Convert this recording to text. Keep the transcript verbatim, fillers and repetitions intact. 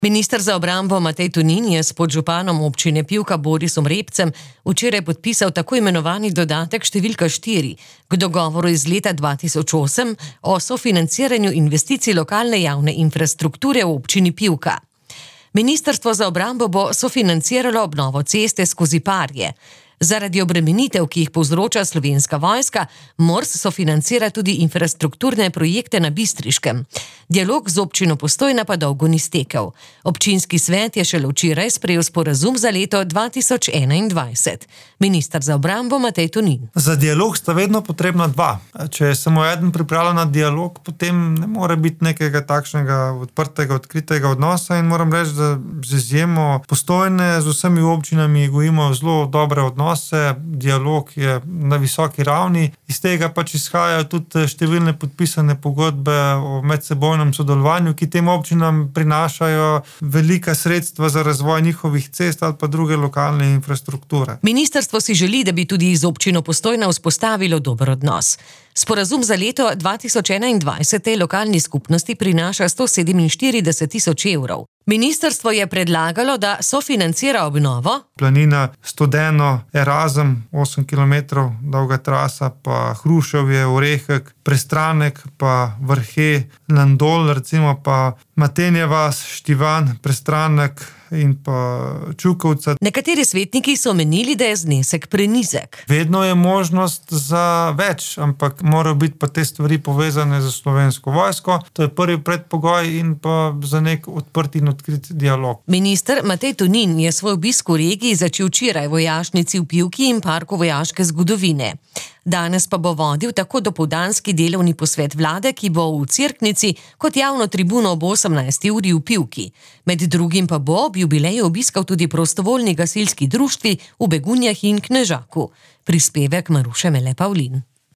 Minister za obrambo Matej Tonin je s podžupanom občine Pivka Borisom Repcem včeraj podpisal tako imenovani dodatek številka štiri k dogovoru iz leta dva tisoč osem o sofinanciranju investicij lokalne javne infrastrukture v občini Pivka. Ministrstvo za obrambo bo sofinanciralo obnovo ceste skozi Parje. Zaradi obremenitev, ki jih povzroča Slovenska vojska, MORS sofinancira tudi infrastrukturne projekte na Bistriškem. Dialog z občino Postojna pa dolgo ni stekel. Občinski svet je šele včeraj sprejel sporazum za leto dva tisoč enaindvajset. Minister za obrambo Matej Tonin. Za dialog sta vedno potrebna dva. Če je samo eden pripravljen na dialog, potem ne more biti nekega takšnega odprtega, odkritega odnosa in moram reči, da z izjemo Postojne z vsemi občinami gojimo zelo dobre odnose. Dialog je na visoki ravni, iz tega pač izhajajo tudi številne podpisane pogodbe o medsebojnem sodelovanju, ki tem občinam prinašajo velika sredstva za razvoj njihovih cest ali pa druge lokalne infrastrukture. Ministrstvo si želi, da bi tudi z občino Postojna vzpostavilo dober odnos. Sporazum za leto dva tisoč enaindvajset tej lokalni skupnosti prinaša sto sedeminštirideset tisoč evrov. Ministrstvo je predlagalo, da sofinancira obnovo Planina Studeno, Erazem, osem kilometrov dolga trasa, pa Hruševje, Orehek, Prestranek, pa Vrhe, Landol, recimo pa Matenje vas, Štivan, Prestranek in pa Čukovca. Nekateri svetniki so menili, da je znesek prenizek. Vedno je možnost za več, ampak morajo biti pa te stvari povezane z Slovensko vojsko. To je prvi predpogoj in pa za nek odprt in odkrit dialog. Minister Matej Tonin je svoj obisk v regiji začel včeraj v vojašnici v Pivki in parku vojaške zgodovine. Danes pa bo vodil tako dopoldanski delovni posvet vlade, ki bo v Cerknici kot javno tribuno ob osemnajsti uri v Pivki. Med drugim pa bo ob jubileju obiskal tudi prostovoljni gasilski društvi v Begunjah in Knežaku. Prispevek Maruše Mele Pavlin.